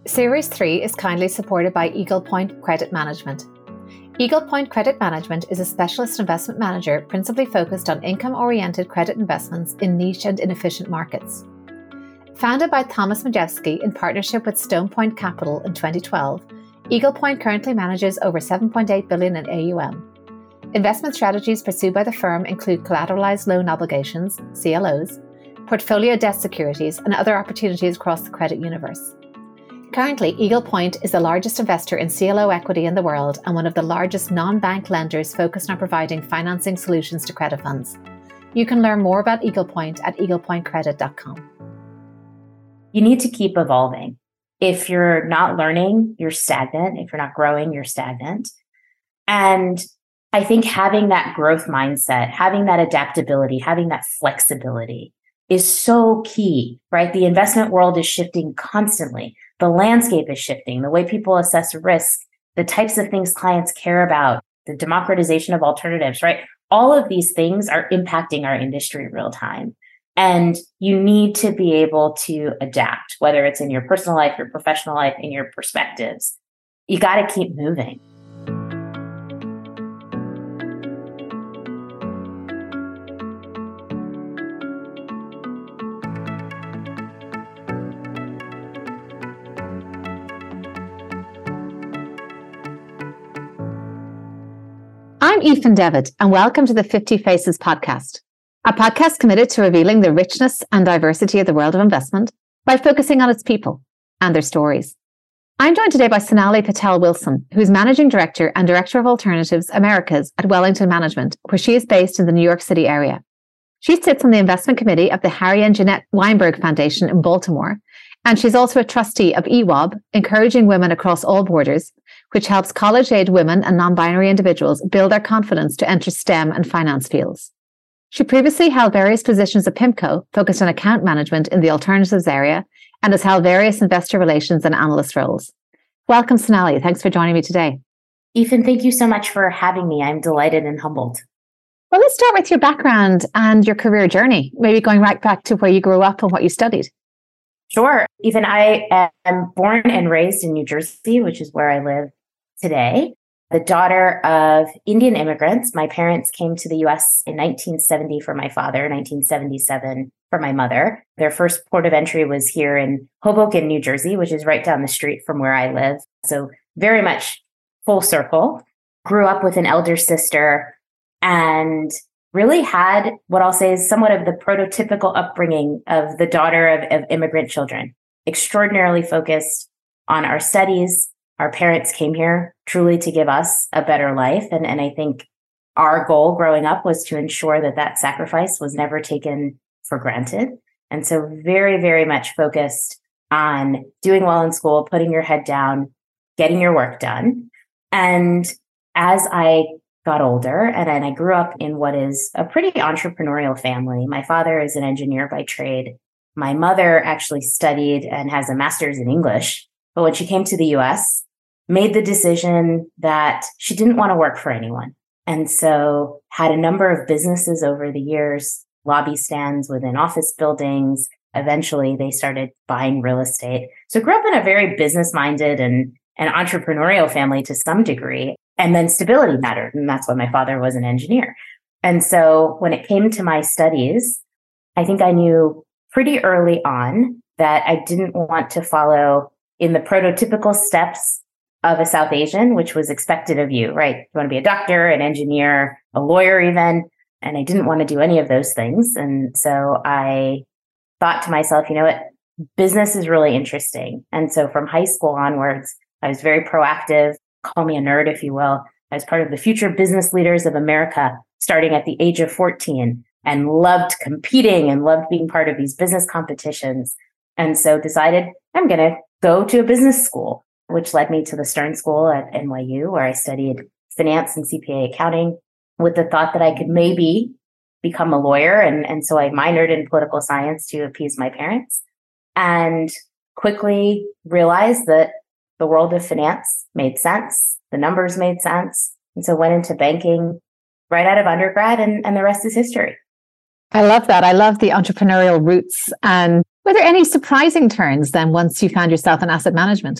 Series 3 is kindly supported by Eagle Point Credit Management. Eagle Point Credit Management is a specialist investment manager principally focused on income-oriented credit investments in niche and inefficient markets. Founded by Thomas Majewski in partnership with Stone Point Capital in 2012, Eagle Point currently manages over $7.8 billion in AUM. Investment strategies pursued by the firm include collateralized loan obligations, CLOs, portfolio debt securities, and other opportunities across the credit universe. Currently, Eagle Point is the largest investor in CLO equity in the world and one of the largest non-bank lenders focused on providing financing solutions to credit funds. You can learn more about Eagle Point at eaglepointcredit.com. You need to keep evolving. If you're not learning, you're stagnant. If you're not growing, you're stagnant. And I think having that growth mindset, having that adaptability, having that flexibility is so key, right? The investment world is shifting constantly. The landscape is shifting. The way people assess risk, the types of things clients care about, the democratization of alternatives, right? All of these things are impacting our industry real time. And you need to be able to adapt, whether it's in your personal life, your professional life, and your perspectives. You got to keep moving. I'm Aoife Devitt, and welcome to the 50 Faces podcast, a podcast committed to revealing the richness and diversity of the world of investment by focusing on its people and their stories. I'm joined today by Sonali Patel-Wilson, who's Managing Director and Director of Alternatives Americas at Wellington Management, where she is based in the New York City area. She sits on the investment committee of the Harry and Jeanette Weinberg Foundation in Baltimore, and she's also a trustee of EWOB, Encouraging Women Across All Borders, which helps college-age women and non-binary individuals build their confidence to enter STEM and finance fields. She previously held various positions at PIMCO, focused on account management in the alternatives area, and has held various investor relations and analyst roles. Welcome, Sonali. Thanks for joining me today. Ethan, thank you so much for having me. I'm delighted and humbled. Well, let's start with your background and your career journey, maybe going right back to where you grew up and what you studied. Sure. Ethan, I am born and raised in New Jersey, which is where I live today. The daughter of Indian immigrants. My parents came to the U.S. in 1970 for my father, 1977 for my mother. Their first port of entry was here in Hoboken, New Jersey, which is right down the street from where I live. So very much full circle. Grew up with an elder sister and really had what I'll say is somewhat of the prototypical upbringing of the daughter of immigrant children. Extraordinarily focused on our studies. Our parents came here truly to give us a better life. And I think our goal growing up was to ensure that that sacrifice was never taken for granted. And so very, very much focused on doing well in school, putting your head down, getting your work done. And as I got older and I grew up in what is a pretty entrepreneurial family, my father is an engineer by trade. My mother actually studied and has a master's in English. But when she came to the US, made the decision that she didn't want to work for anyone. And so had a number of businesses over the years, lobby stands within office buildings. Eventually, they started buying real estate. So grew up in a very business-minded and entrepreneurial family to some degree. And then stability mattered. And that's why my father was an engineer. And so when it came to my studies, I think I knew pretty early on that I didn't want to follow in the prototypical steps of a South Asian, which was expected of you, right? You want to be a doctor, an engineer, a lawyer even. And I didn't want to do any of those things. And so I thought to myself, you know what? Business is really interesting. And so from high school onwards, I was very proactive. Call me a nerd, if you will. I was part of the Future Business Leaders of America, starting at the age of 14, and loved competing and loved being part of these business competitions. And so decided I'm going to go to a business school, which led me to the Stern School at NYU, where I studied finance and CPA accounting with the thought that I could maybe become a lawyer. And so I minored in political science to appease my parents and quickly realized that the world of finance made sense. The numbers made sense. And so went into banking right out of undergrad and the rest is history. I love that. I love the entrepreneurial roots and Were there any surprising turns then once you found yourself in asset management?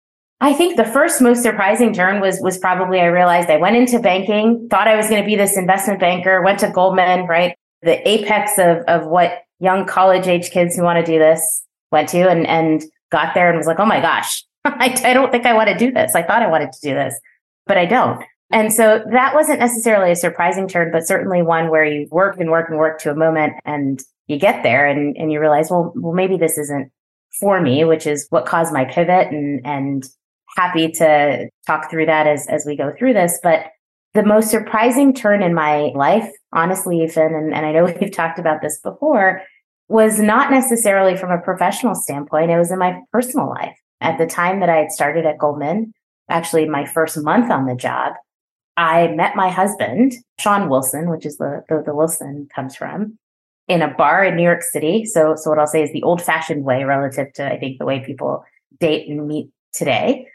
I think the first most surprising turn was probably I realized I went into banking, thought I was going to be this investment banker, went to Goldman, right? The apex of what young college age kids who want to do this went to, and got there and was like, oh my gosh, I don't think I want to do this. I thought I wanted to do this, but I don't. And so that wasn't necessarily a surprising turn, but certainly one where you work and work and work to a moment and you get there and you realize, well, maybe this isn't for me, which is what caused my pivot, and happy to talk through that as we go through this. But the most surprising turn in my life, honestly, Ethan, and I know we've talked about this before, was not necessarily from a professional standpoint. It was in my personal life. At the time that I had started at Goldman, actually my first month on the job, I met my husband, Sean Wilson, which is the Wilson comes from, in a bar in New York City. So what I'll say is the old-fashioned way relative to, I think, the way people date and meet today.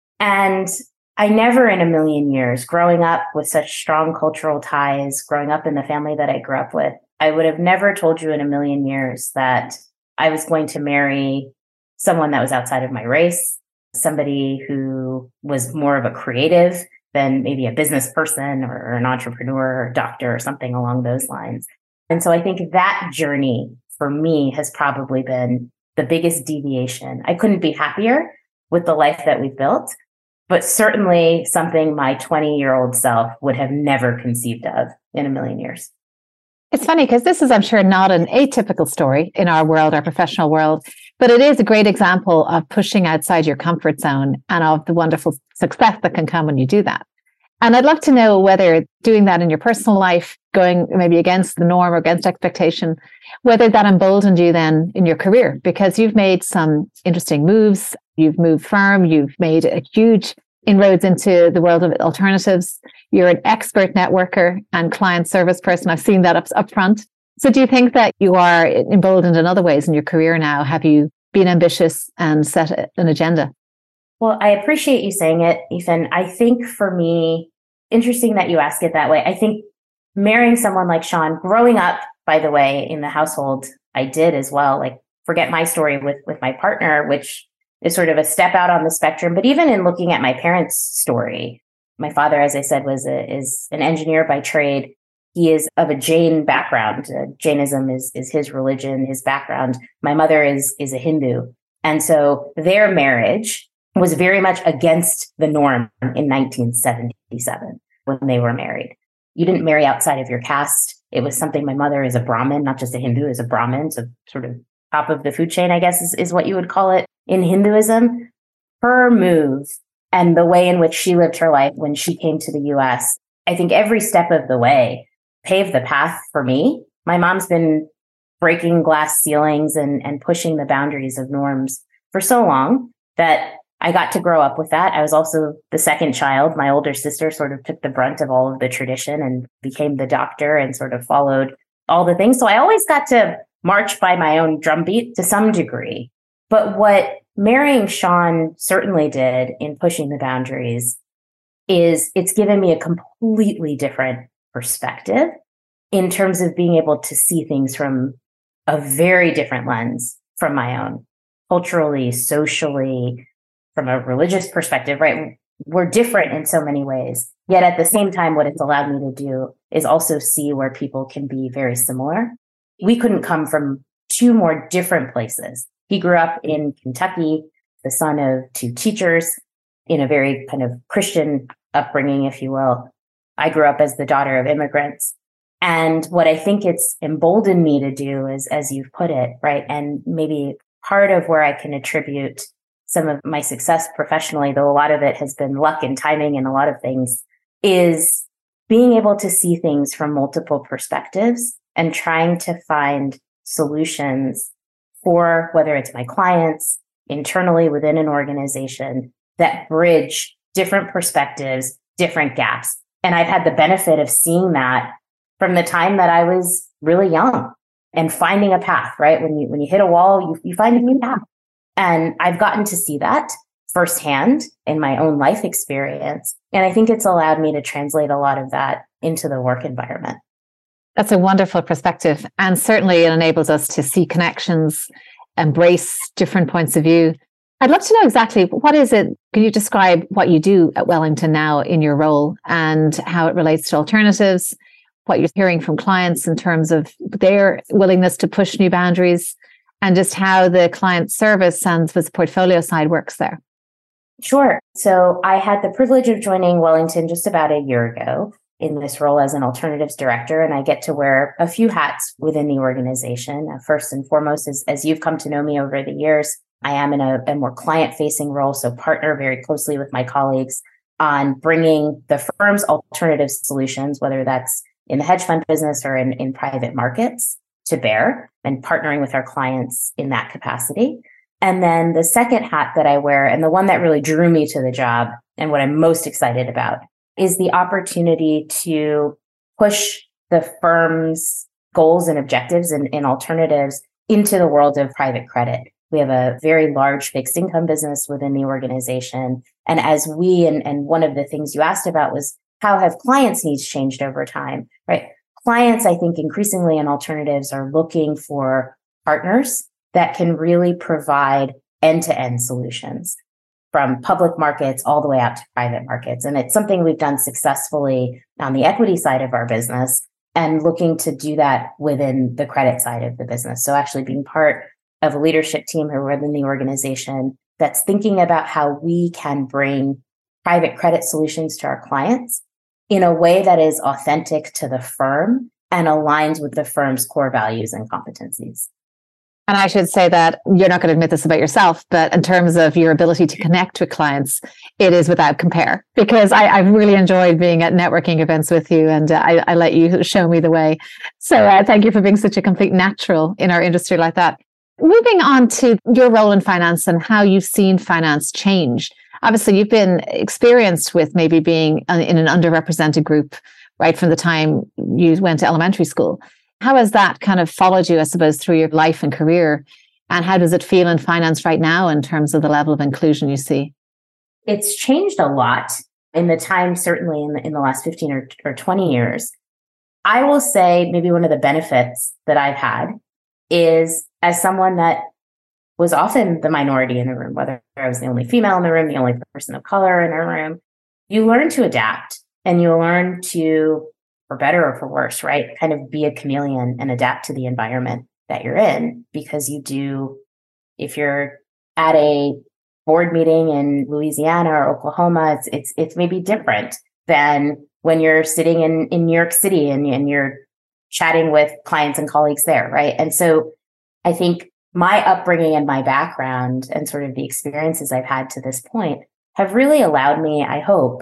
And I never in a million years, growing up with such strong cultural ties, growing up in the family that I grew up with, I would have never told you in a million years that I was going to marry someone that was outside of my race, somebody who was more of a creative than maybe a business person or an entrepreneur or doctor or something along those lines. And so I think that journey for me has probably been the biggest deviation. I couldn't be happier with the life that we've built, but certainly something my 20-year-old self would have never conceived of in a million years. It's funny because this is, I'm sure, not an atypical story in our world, our professional world, but it is a great example of pushing outside your comfort zone and of the wonderful success that can come when you do that. And I'd love to know whether doing that in your personal life, going maybe against the norm or against expectation, whether that emboldened you then in your career, because you've made some interesting moves. You've moved firm. You've made a huge inroads into the world of alternatives. You're an expert networker and client service person. I've seen that up front. So do you think that you are emboldened in other ways in your career now? Have you been ambitious and set an agenda? Well, I appreciate you saying it, Ethan. I think for me, interesting that you ask it that way. I think marrying someone like Sean, growing up, by the way, in the household, I did as well. Like, forget my story with my partner, which is sort of a step out on the spectrum. But even in looking at my parents' story, my father, as I said, is an engineer by trade. He is of a Jain background. Jainism is his religion, his background. My mother is a Hindu. And so their marriage was very much against the norm in 1977 when they were married. You didn't marry outside of your caste. It was something, my mother is a Brahmin, not just a Hindu, is a Brahmin. So sort of top of the food chain, I guess, is what you would call it in Hinduism. Her move and the way in which she lived her life when she came to the US, I think every step of the way paved the path for me. My mom's been breaking glass ceilings and pushing the boundaries of norms for so long that I got to grow up with that. I was also the second child. My older sister sort of took the brunt of all of the tradition and became the doctor and sort of followed all the things. So I always got to march by my own drumbeat to some degree. But what marrying Sean certainly did in pushing the boundaries is it's given me a completely different perspective in terms of being able to see things from a very different lens from my own, culturally, socially, from a religious perspective, right? We're different in so many ways. Yet at the same time, what it's allowed me to do is also see where people can be very similar. We couldn't come from two more different places. He grew up in Kentucky, the son of two teachers in a very kind of Christian upbringing, if you will. I grew up as the daughter of immigrants. And what I think it's emboldened me to do is, as you've put it, right? And maybe part of where I can attribute some of my success professionally, though a lot of it has been luck and timing and a lot of things, is being able to see things from multiple perspectives and trying to find solutions for whether it's my clients internally within an organization that bridge different perspectives, different gaps. And I've had the benefit of seeing that from the time that I was really young and finding a path, right? When you hit a wall, you find a new path. And I've gotten to see that firsthand in my own life experience. And I think it's allowed me to translate a lot of that into the work environment. That's a wonderful perspective. And certainly it enables us to see connections embrace different points of view. I'd love to know exactly what is it? Can you describe what you do at Wellington now in your role and how it relates to alternatives, what you're hearing from clients in terms of their willingness to push new boundaries, and just how the client service and the portfolio side works there? Sure. So I had the privilege of joining Wellington just about a year ago in this role as an alternatives director, and I get to wear a few hats within the organization. First and foremost, as you've come to know me over the years, I am in a more client-facing role, so partner very closely with my colleagues on bringing the firm's alternative solutions, whether that's in the hedge fund business or in private markets, to bear, and partnering with our clients in that capacity. And then the second hat that I wear, and the one that really drew me to the job and what I'm most excited about, is the opportunity to push the firm's goals and objectives in alternatives into the world of private credit. We have a very large fixed income business within the organization. And as and one of the things you asked about was how have clients' needs changed over time, right? Clients, I think, increasingly in alternatives are looking for partners that can really provide end-to-end solutions from public markets all the way out to private markets. And it's something we've done successfully on the equity side of our business and looking to do that within the credit side of the business. So actually being part of a leadership team who are within the organization that's thinking about how we can bring private credit solutions to our clients in a way that is authentic to the firm and aligns with the firm's core values and competencies. And I should say that you're not going to admit this about yourself, but in terms of your ability to connect with clients, it is without compare, because I've really enjoyed being at networking events with you, and I let you show me the way. So thank you for being such a complete natural in our industry like that. Moving on to your role in finance and how you've seen finance change. Obviously, you've been experienced with maybe being in an underrepresented group right from the time you went to elementary school. How has that kind of followed you, I suppose, through your life and career? And how does it feel in finance right now in terms of the level of inclusion you see? It's changed a lot in the time, certainly in the last 15 or 20 years. I will say maybe one of the benefits that I've had is as someone that was often the minority in the room, whether I was the only female in the room, the only person of color in the room, you learn to adapt and you learn to, for better or for worse, right, kind of be a chameleon and adapt to the environment that you're in, because you do, if you're at a board meeting in Louisiana or Oklahoma, it's maybe different than when you're sitting in New York City and you're chatting with clients and colleagues there, right? And so I think my upbringing and my background and sort of the experiences I've had to this point have really allowed me, I hope,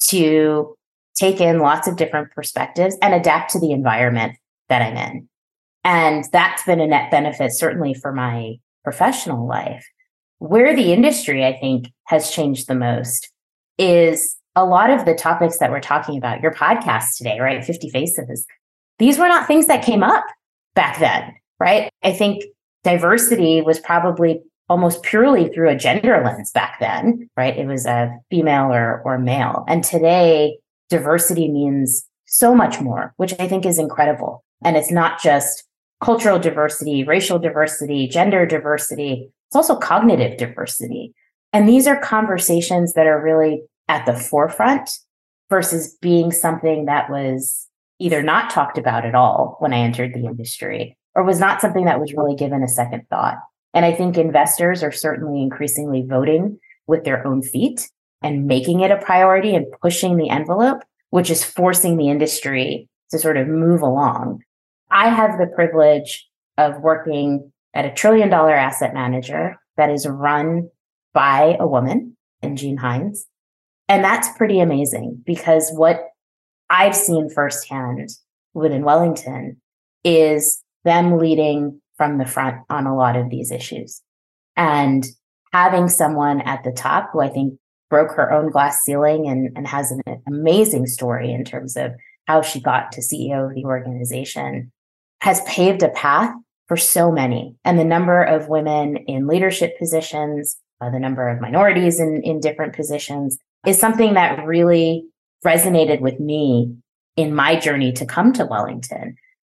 to take in lots of different perspectives and adapt to the environment that I'm in. And that's been a net benefit, certainly for my professional life. Where the industry, I think, has changed the most is a lot of the topics that we're talking about, your podcast today, right? 50 Faces. These were not things that came up back then, right? I think diversity was probably almost purely through a gender lens back then, right? It was a female or male. And today, diversity means so much more, which I think is incredible. And it's not just cultural diversity, racial diversity, gender diversity. It's also cognitive diversity. And these are conversations that are really at the forefront versus being something that was either not talked about at all when I entered the industry or was not something that was really given a second thought. And I think investors are certainly increasingly voting with their own feet and making it a priority and pushing the envelope, which is forcing the industry to sort of move along. I have the privilege of working at a $1 trillion asset manager that is run by a woman, Jean Hines. And that's pretty amazing because what I've seen firsthand within Wellington is them leading from the front on a lot of these issues and having someone at the top who I think broke her own glass ceiling and has an amazing story in terms of how she got to CEO of the organization has paved a path for so many. And the number of women in leadership positions, the number of minorities in different positions is something that really resonated with me in my journey to come to Wellington.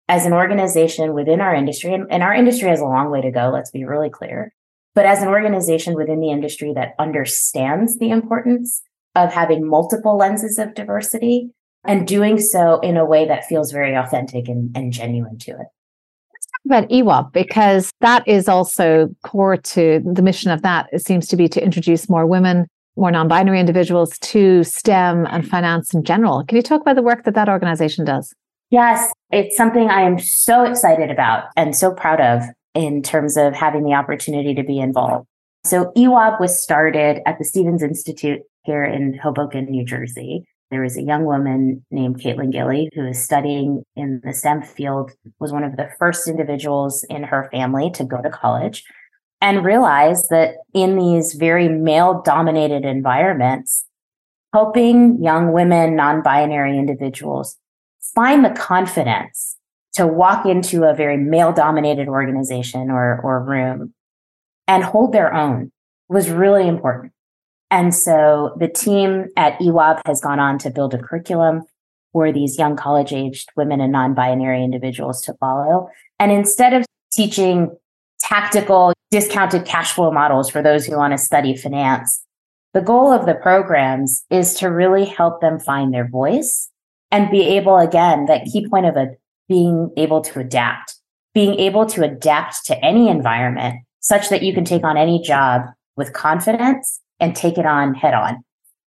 as an organization within our industry, and our industry has a long way to go, let's be really clear, but as an organization within the industry that understands the importance of having multiple lenses of diversity and doing so in a way that feels very authentic and genuine to it. About EWOB, because that is also core to the mission of that. It seems to be to introduce more women, more non-binary individuals to STEM and finance in general. Can you talk about the work that organization does? Yes, it's something I am so excited about and so proud of in terms of having the opportunity to be involved. So EWOB was started at the Stevens Institute here in Hoboken, New Jersey. There was a young woman named Caitlin Gilly who is studying in the STEM field, was one of the first individuals in her family to go to college, and realized that in these very male-dominated environments, helping young women, non-binary individuals find the confidence to walk into a very male-dominated organization or room and hold their own was really important. And so the team at EWOB has gone on to build a curriculum for these young college-aged women and non-binary individuals to follow. And instead of teaching tactical discounted cash flow models for those who want to study finance, the goal of the programs is to really help them find their voice and be able, again, that key point of being able to adapt to any environment such that you can take on any job with confidence and take it on head on.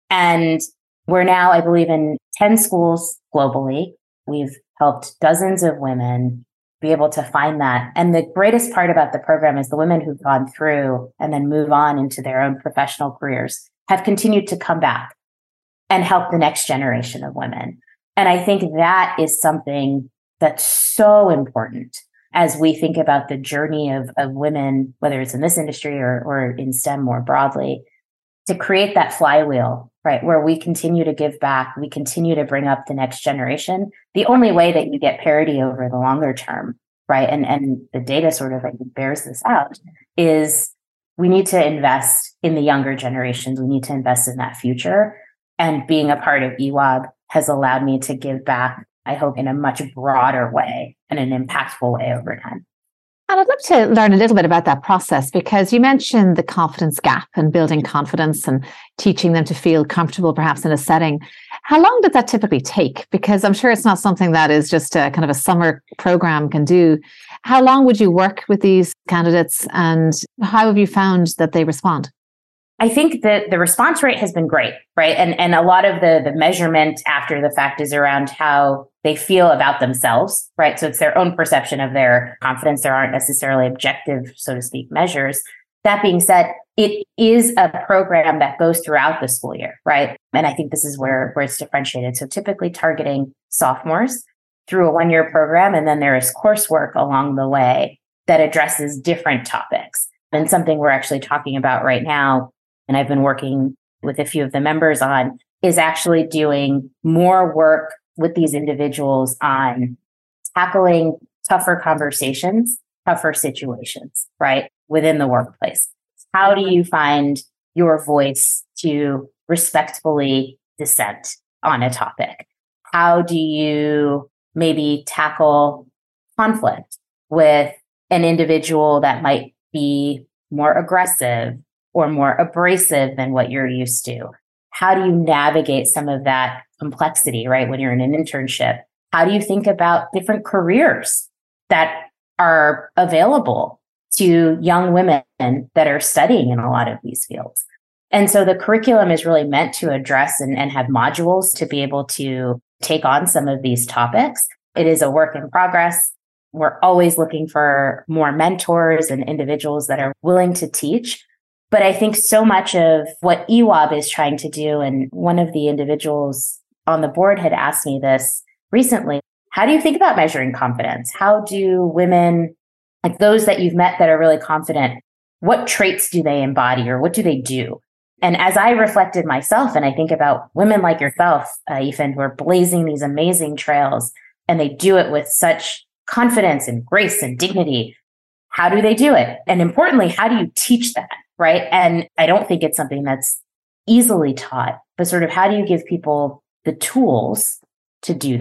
And we're now, I believe, in 10 schools globally. We've helped dozens of women be able to find that. And the greatest part about the program is the women who've gone through and then move on into their own professional careers have continued to come back and help the next generation of women. And I think that is something that's so important as we think about the journey of women, whether it's in this industry or in STEM more broadly, to create that flywheel, right? Where we continue to give back, we continue to bring up the next generation. The only way that you get parity over the longer term, right? And the data sort of bears this out is we need to invest in the younger generations. We need to invest in that future. And being a part of EWOB has allowed me to give back, I hope, in a much broader way and an impactful way over time. And I'd love to learn a little bit about that process, because you mentioned the confidence gap and building confidence and teaching them to feel comfortable perhaps in a setting. How long did that typically take? Because I'm sure it's not something that is just a kind of a summer program can do. How long would you work with these candidates, and how have you found that they respond? I think that the response rate has been great, right? And a lot of the measurement after the fact is around how they feel about themselves, right? So it's their own perception of their confidence. There aren't necessarily objective, so to speak, measures. That being said, it is a program that goes throughout the school year, right? And I think this is where it's differentiated. So typically targeting sophomores through a one-year program, and then there is coursework along the way that addresses different topics. And something we're actually talking about right now, and I've been working with a few of the members on, is actually doing more work with these individuals on tackling tougher conversations, tougher situations, right, within the workplace. How do you find your voice to respectfully dissent on a topic? How do you maybe tackle conflict with an individual that might be more aggressive or more abrasive than what you're used to? How do you navigate some of that complexity, right? When you're in an internship, how do you think about different careers that are available to young women that are studying in a lot of these fields? And so the curriculum is really meant to address and have modules to be able to take on some of these topics. It is a work in progress. We're always looking for more mentors and individuals that are willing to teach. But I think so much of what EWOB is trying to do, and one of the individuals on the board had asked me this recently, how do you think about measuring confidence? How do women, like those that you've met that are really confident, what traits do they embody or what do they do? And as I reflected myself, and I think about women like yourself, Ethan, who are blazing these amazing trails, and they do it with such confidence and grace and dignity, how do they do it? And importantly, how do you teach that? Right. And I don't think it's something that's easily taught, but sort of how do you give people the tools to do that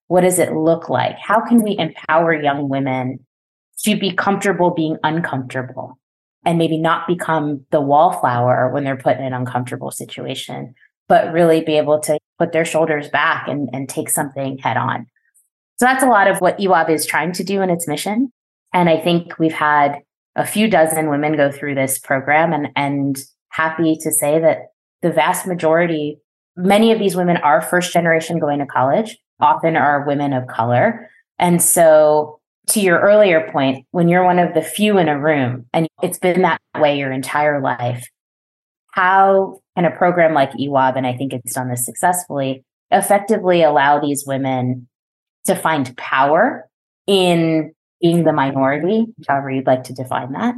What does it look like? How can we empower young women to be comfortable being uncomfortable and maybe not become the wallflower when they're put in an uncomfortable situation, but really be able to put their shoulders back and take something head on. So that's a lot of what EWOB is trying to do in its mission. And I think we've had a few dozen women go through this program, and happy to say that the vast majority, many of these women are first generation going to college, often are women of color. And so to your earlier point, when you're one of the few in a room and it's been that way your entire life, how can a program like EWOB, and I think it's done this successfully, effectively allow these women to find power in being the minority, however you'd like to define that,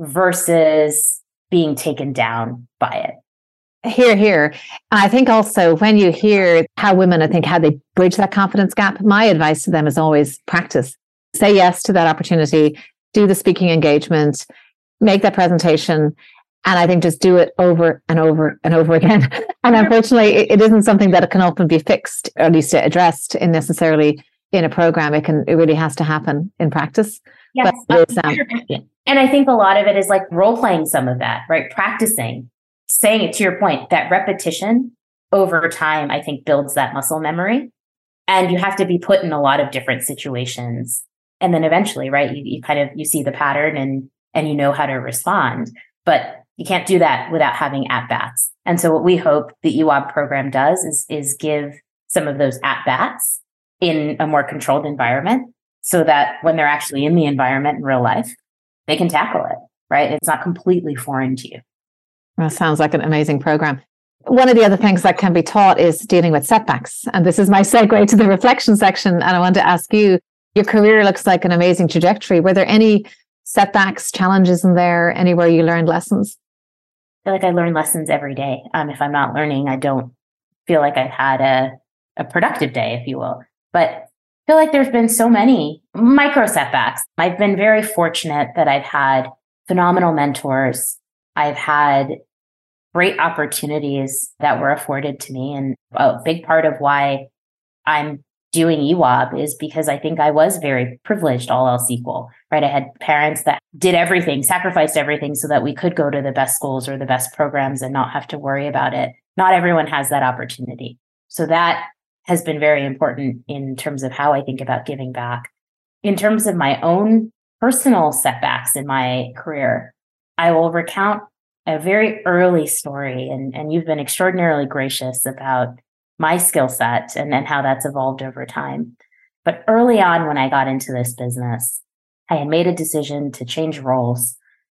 versus being taken down by it? Here. I think also when you hear how women, I think how they bridge that confidence gap, my advice to them is always practice. Say yes to that opportunity, do the speaking engagement, make that presentation. And I think just do it over and over and over again. And unfortunately, it isn't something that can often be fixed, or at least addressed in necessarily in a program. It really has to happen in practice. Yes. But Yeah. And I think a lot of it is like role playing some of that, right? Practicing, saying it, to your point, that repetition over time, I think builds that muscle memory. And you have to be put in a lot of different situations. And then eventually, right, you see the pattern and you know how to respond. But you can't do that without having at-bats. And so what we hope the EWOB program does is give some of those at-bats in a more controlled environment so that when they're actually in the environment in real life, they can tackle it, right? It's not completely foreign to you. That sounds like an amazing program. One of the other things that can be taught is dealing with setbacks. And this is my segue to the reflection section. And I want to ask you, your career looks like an amazing trajectory. Were there any setbacks, challenges in there, anywhere you learned lessons? I feel like I learn lessons every day. If I'm not learning, I don't feel like I've had a productive day, if you will. But I feel like there's been so many micro setbacks. I've been very fortunate that I've had phenomenal mentors. I've had great opportunities that were afforded to me. And a big part of why I'm doing EWOB is because I think I was very privileged, all else equal, right? I had parents that did everything, sacrificed everything so that we could go to the best schools or the best programs and not have to worry about it. Not everyone has that opportunity. So that has been very important in terms of how I think about giving back. In terms of my own personal setbacks in my career, I will recount a very early story, and you've been extraordinarily gracious about my skill set and how that's evolved over time. But early on, when I got into this business, I had made a decision to change roles,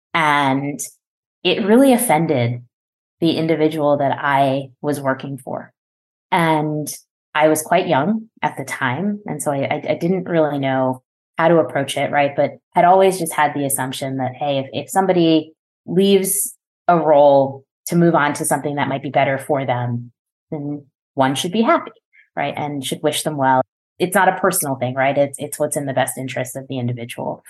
and it really offended the individual that I was working for. And I was quite young at the time. And so I didn't really know how to approach it, right? But had always just had the assumption that, hey, if somebody leaves a role to move on to something that might be better for them, then one should be happy, right? And should wish them well. It's not a personal thing, right? It's what's in the best interest of the individual.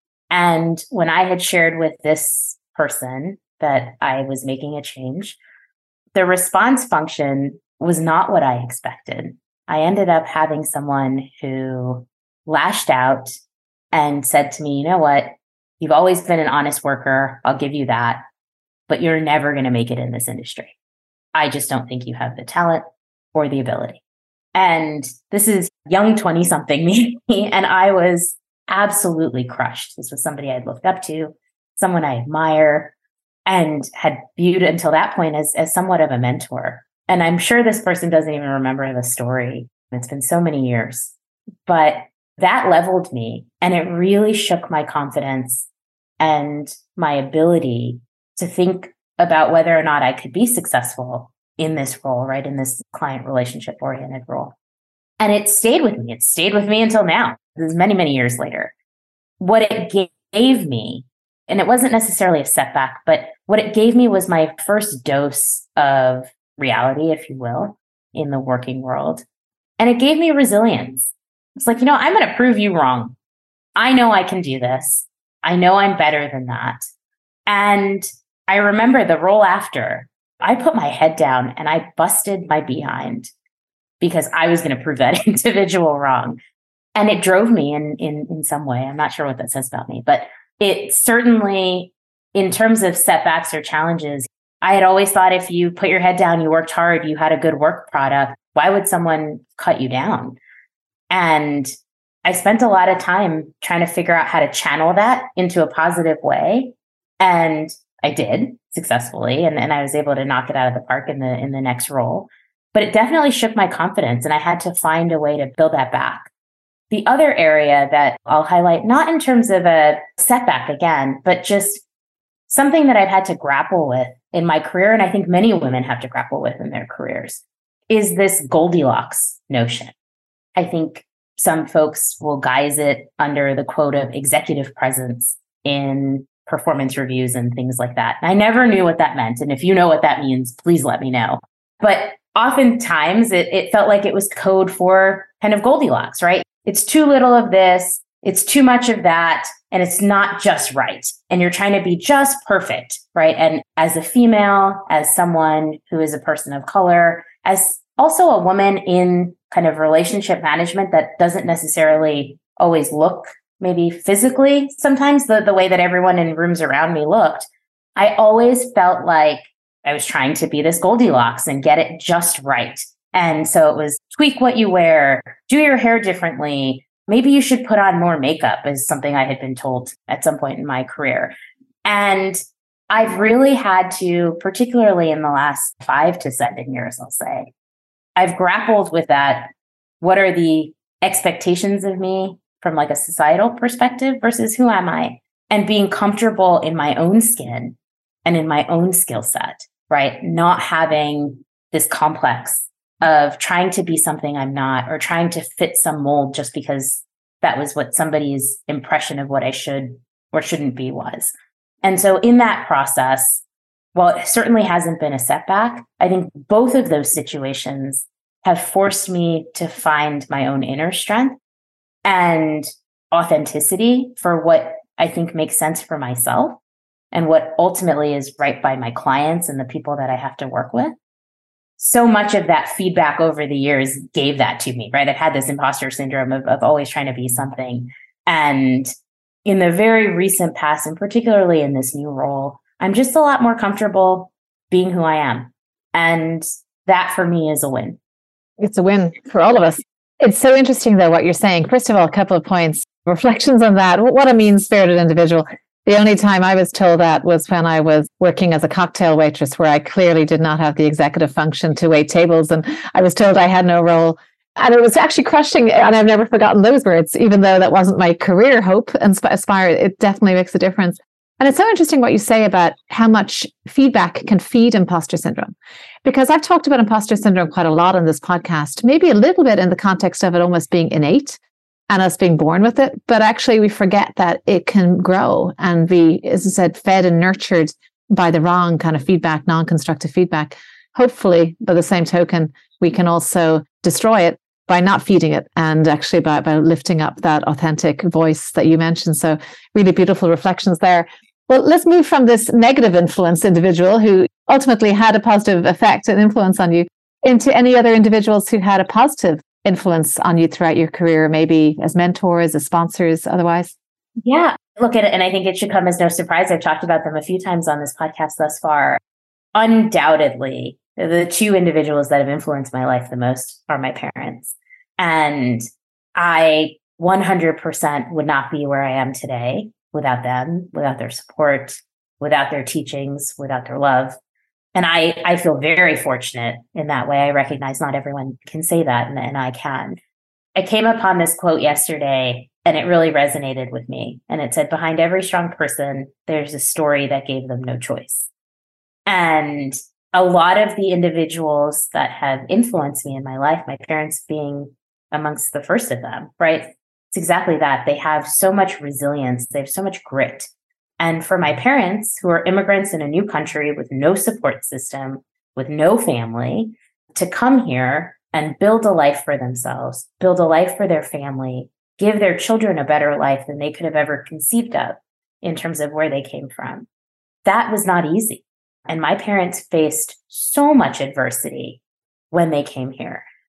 And when I had shared with this person that I was making a change, the response function was not what I expected. I ended up having someone who lashed out and said to me, you know what? You've always been an honest worker. I'll give you that, but you're never going to make it in this industry. I just don't think you have the talent or the ability. And this is young 20-something me. And I was absolutely crushed. This was somebody I'd looked up to, someone I admire, and had viewed until that point as somewhat of a mentor. And I'm sure this person doesn't even remember the story. It's been so many years. But that leveled me, and it really shook my confidence and my ability to think about whether or not I could be successful in this role, right? In this client relationship oriented role. And it stayed with me. It stayed with me until now. This is many, many years later. What it gave me, and it wasn't necessarily a setback, but what it gave me was my first dose of reality, if you will, in the working world. And it gave me resilience. It's like, I'm going to prove you wrong. I know I can do this. I know I'm better than that. And I remember the role after, I put my head down and I busted my behind because I was going to prove that individual wrong. And it drove me in some way. I'm not sure what that says about me, but it certainly, in terms of setbacks or challenges, I had always thought if you put your head down, you worked hard, you had a good work product, why would someone cut you down? And I spent a lot of time trying to figure out how to channel that into a positive way. And I did successfully. And I was able to knock it out of the park in the next role. But it definitely shook my confidence. And I had to find a way to build that back. The other area that I'll highlight, not in terms of a setback again, but just something that I've had to grapple with in my career, and I think many women have to grapple with in their careers, is this Goldilocks notion. I think some folks will guise it under the quote of executive presence in performance reviews and things like that. And I never knew what that meant. And if you know what that means, please let me know. But oftentimes it felt like it was code for kind of Goldilocks, right? It's too little of this, it's too much of that, and it's not just right. And you're trying to be just perfect, right? And as a female, as someone who is a person of color, as also a woman in kind of relationship management that doesn't necessarily always look maybe physically, sometimes the way that everyone in rooms around me looked, I always felt like I was trying to be this Goldilocks and get it just right. And so it was tweak what you wear, do your hair differently. Maybe you should put on more makeup is something I had been told at some point in my career. And I've really had to, particularly in the last 5 to 7 years, I'll say, I've grappled with that. What are the expectations of me from like a societal perspective versus who am I? And being comfortable in my own skin and in my own skill set, right? Not having this complex of trying to be something I'm not, or trying to fit some mold just because that was what somebody's impression of what I should or shouldn't be was. And so in that process, while it certainly hasn't been a setback, I think both of those situations have forced me to find my own inner strength and authenticity for what I think makes sense for myself and what ultimately is right by my clients and the people that I have to work with. So much of that feedback over the years gave that to me, right? I've had this imposter syndrome of always trying to be something. And in the very recent past, and particularly in this new role, I'm just a lot more comfortable being who I am. And that for me is a win. It's a win for all of us. It's so interesting, though, what you're saying. First of all, a couple of points, reflections on that. What a mean-spirited individual. The only time I was told that was when I was working as a cocktail waitress, where I clearly did not have the executive function to wait tables. And I was told I had no role. And it was actually crushing. And I've never forgotten those words, even though that wasn't my career hope and aspire. It definitely makes a difference. And it's so interesting what you say about how much feedback can feed imposter syndrome, because I've talked about imposter syndrome quite a lot on this podcast, maybe a little bit in the context of it almost being innate and us being born with it. But actually, we forget that it can grow and be, as I said, fed and nurtured by the wrong kind of feedback, non-constructive feedback. Hopefully, by the same token, we can also destroy it by not feeding it and actually by lifting up that authentic voice that you mentioned. So really beautiful reflections there. Well, let's move from this negative influence individual who ultimately had a positive effect and influence on you into any other individuals who had a positive influence on you throughout your career, maybe as mentors, as sponsors, otherwise. Yeah, look at it. And I think it should come as no surprise. I've talked about them a few times on this podcast thus far. Undoubtedly, the two individuals that have influenced my life the most are my parents. And I 100% would not be where I am today without them, without their support, without their teachings, without their love. And I feel very fortunate in that way. I recognize not everyone can say that, and I can. I came upon this quote yesterday, and it really resonated with me. And it said, behind every strong person, there's a story that gave them no choice. And a lot of the individuals that have influenced me in my life, my parents being amongst the first of them, right? It's exactly that. They have so much resilience. They have so much grit. And for my parents, who are immigrants in a new country with no support system, with no family, to come here and build a life for themselves, build a life for their family, give their children a better life than they could have ever conceived of in terms of where they came from. That was not easy. And my parents faced so much adversity when they came here.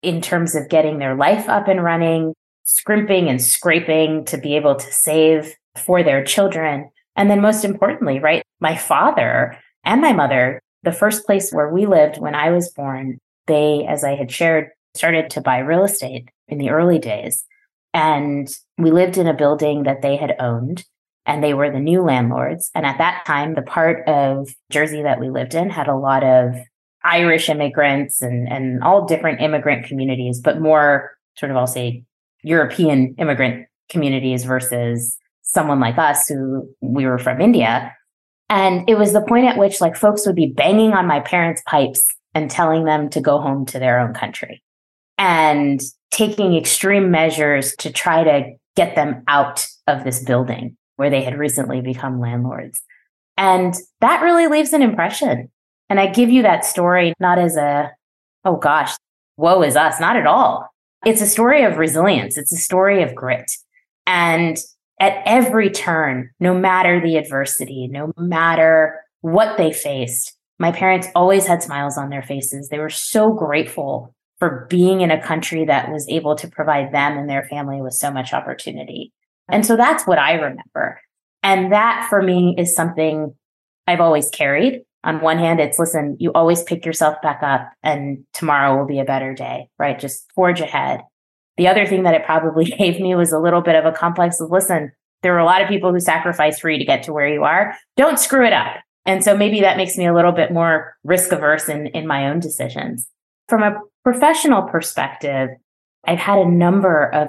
in terms of getting their life up and running, scrimping and scraping to be able to save for their children. And then most importantly, right, my father and my mother, the first place where we lived when I was born, they, as I had shared, started to buy real estate in the early days. And we lived in a building that they had owned, and they were the new landlords. And at that time, the part of Jersey that we lived in had a lot of Irish immigrants and all different immigrant communities, but more sort of, I'll say, European immigrant communities versus someone like us who we were from India. And it was the point at which like folks would be banging on my parents' pipes and telling them to go home to their own country and taking extreme measures to try to get them out of this building where they had recently become landlords. And that really leaves an impression. And I give you that story not as a, oh gosh, woe is us, not at all. It's a story of resilience. It's a story of grit. And at every turn, no matter the adversity, no matter what they faced, my parents always had smiles on their faces. They were so grateful for being in a country that was able to provide them and their family with so much opportunity. And so that's what I remember. And that for me is something I've always carried. On one hand, it's, listen, you always pick yourself back up and tomorrow will be a better day, right? Just forge ahead. The other thing that it probably gave me was a little bit of a complex of, listen, there are a lot of people who sacrifice for you to get to where you are. Don't screw it up. And so maybe that makes me a little bit more risk averse in my own decisions. From a professional perspective, I've had a number of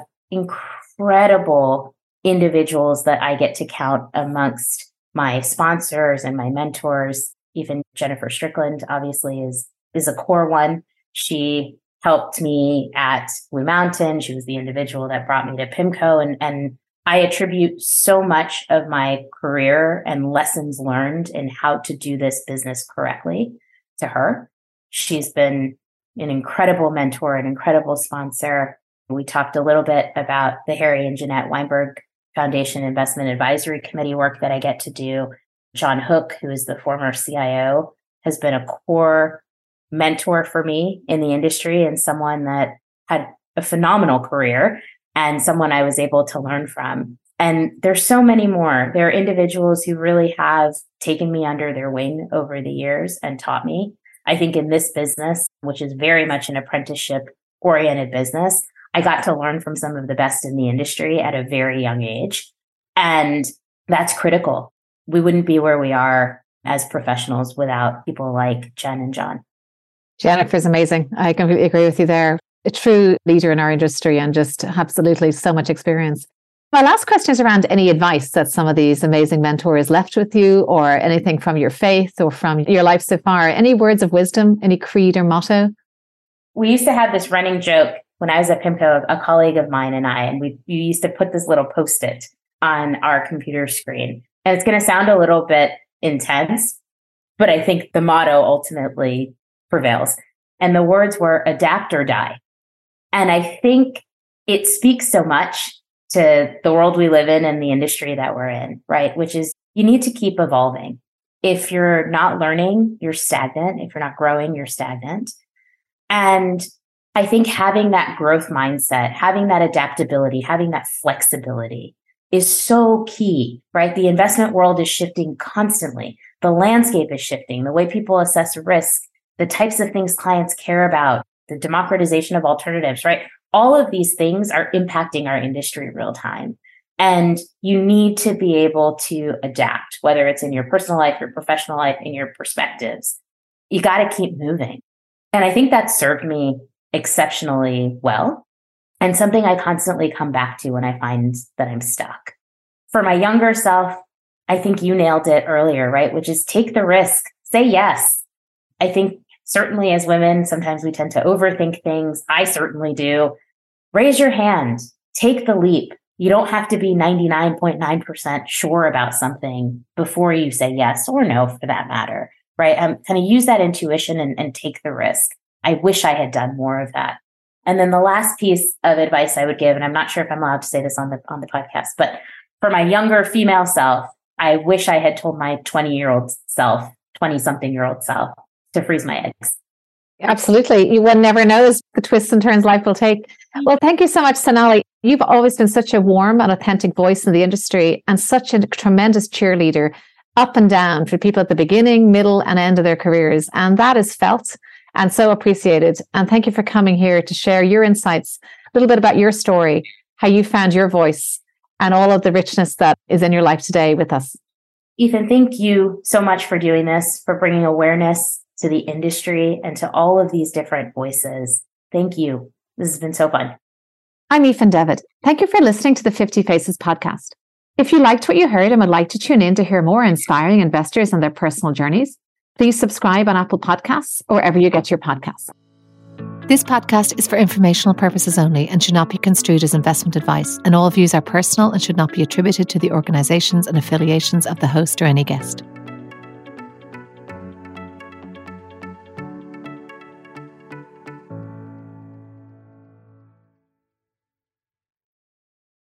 incredible individuals that I get to count amongst my sponsors and my mentors. Even Jennifer Strickland, obviously, is a core one. She helped me at Blue Mountain. She was the individual that brought me to PIMCO. And I attribute so much of my career and lessons learned in how to do this business correctly to her. She's been an incredible mentor, an incredible sponsor. We talked a little bit about the Harry and Jeanette Weinberg Foundation Investment Advisory Committee work that I get to do. John Hook, who is the former CIO, has been a core mentor for me in the industry and someone that had a phenomenal career and someone I was able to learn from. And there's so many more. There are individuals who really have taken me under their wing over the years and taught me. I think in this business, which is very much an apprenticeship-oriented business, I got to learn from some of the best in the industry at a very young age. And that's critical. We wouldn't be where we are as professionals without people like Jen and John. Jennifer's amazing. I completely agree with you there. A true leader in our industry and just absolutely so much experience. My last question is around any advice that some of these amazing mentors left with you, or anything from your faith or from your life so far. Any words of wisdom, any creed or motto? We used to have this running joke when I was at PIMCO, a colleague of mine and I, and we used to put this little Post-it on our computer screen. And it's going to sound a little bit intense, but I think the motto ultimately prevails. And the words were adapt or die. And I think it speaks so much to the world we live in and the industry that we're in, right? Which is you need to keep evolving. If you're not learning, you're stagnant. If you're not growing, you're stagnant. And I think having that growth mindset, having that adaptability, having that flexibility is so key, right? The investment world is shifting constantly. The landscape is shifting. The way people assess risk, the types of things clients care about, the democratization of alternatives, right? All of these things are impacting our industry real time. And you need to be able to adapt, whether it's in your personal life, your professional life, in your perspectives. You got to keep moving. And I think that served me exceptionally well. And something I constantly come back to when I find that I'm stuck. For my younger self, I think you nailed it earlier, right? Which is take the risk, say yes. I think certainly as women, sometimes we tend to overthink things. I certainly do. Raise your hand, take the leap. You don't have to be 99.9% sure about something before you say yes or no for that matter, right? Kind of use that intuition and take the risk. I wish I had done more of that. And then the last piece of advice I would give, and I'm not sure if I'm allowed to say this on the podcast, but for my younger female self, I wish I had told my 20-something-year-old self to freeze my eggs. Absolutely. One never knows the twists and turns life will take. Well, thank you so much, Sonali. You've always been such a warm and authentic voice in the industry and such a tremendous cheerleader up and down for people at the beginning, middle, and end of their careers. And that is felt and so appreciated. And thank you for coming here to share your insights, a little bit about your story, how you found your voice, and all of the richness that is in your life today with us. Ethan, thank you so much for doing this, for bringing awareness to the industry and to all of these different voices. Thank you. This has been so fun. I'm Aoife Devitt. Thank you for listening to the 50 Faces podcast. If you liked what you heard and would like to tune in to hear more inspiring investors and their personal journeys, please subscribe on Apple Podcasts or wherever you get your podcasts. This podcast is for informational purposes only and should not be construed as investment advice, and all views are personal and should not be attributed to the organizations and affiliations of the host or any guest.